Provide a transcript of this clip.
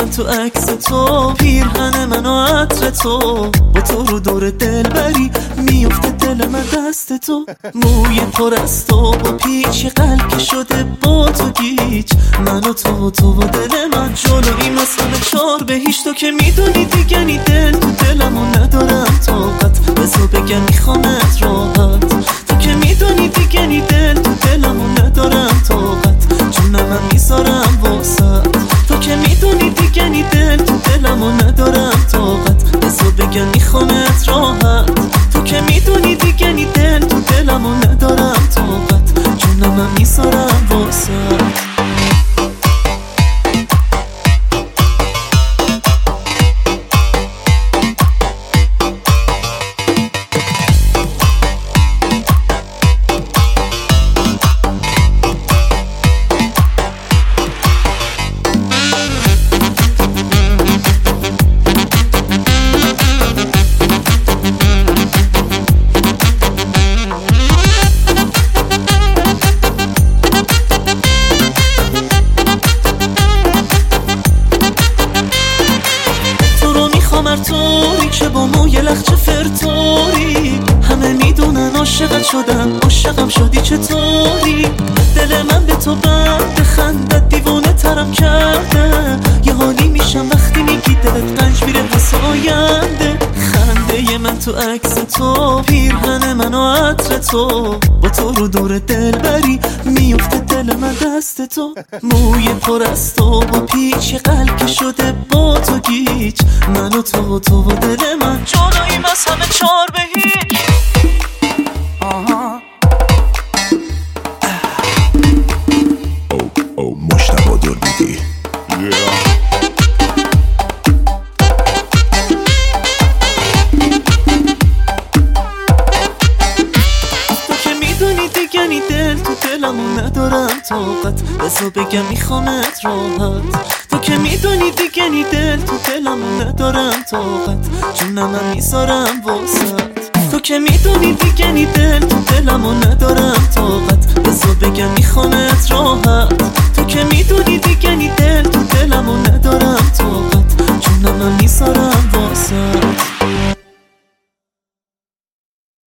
من تو عکس تو، پیرهن من و عطر تو، با تو رو دور دل بری میفته دل من دست تو. موی پر از تو با پیچ قلب که شده با تو گیج، من و تو و دل من جلوی مثلا چار بهیش. تو که میدونی دیگه نی دل تو دلمو ندارم طاقت، بزا بگم میخوامت راحت. تو که میدونی دیگه نی دل تو دلمو ندارم طاقت، چون من میذارم واسط. تو که میدونی دیگه نی دل تو دلمو ندارم طاقت، بزا بگم میخوامت راحت. تو که میدونی دیگه نی دل تو دلمو ندارم طاقت، چون من میذارم واسط. توری که با موی لخچه فرتوری، همه میدونن عاشقت شدم، عاشقم شدی چطوری؟ دل من به تو بند خندت دیوانه ترم کرده، یه حالی میشم وقتی میگی دلت رنج میره پس آینده. خنده من تو عکس تو، پیرهن من و عطر تو، با تو رو دور دل بری میفته دل من دست تو. موی پر از تو با پیچ قلب که شده با تو گیج، من و تو و دل من جلویم از همه چار به هیچ. مجتبی دربیدی. تو که میدونی دیگه نی دل تو دلمو ندارم طاقت، بزا بگم میخوامت راحت. تو که میدونی دیگه نی دل تو دلمو ندارم طاقت، چون من میذارم واسط. تو که میدونی دیگه نی دل تو دلمو ندارم طاقت،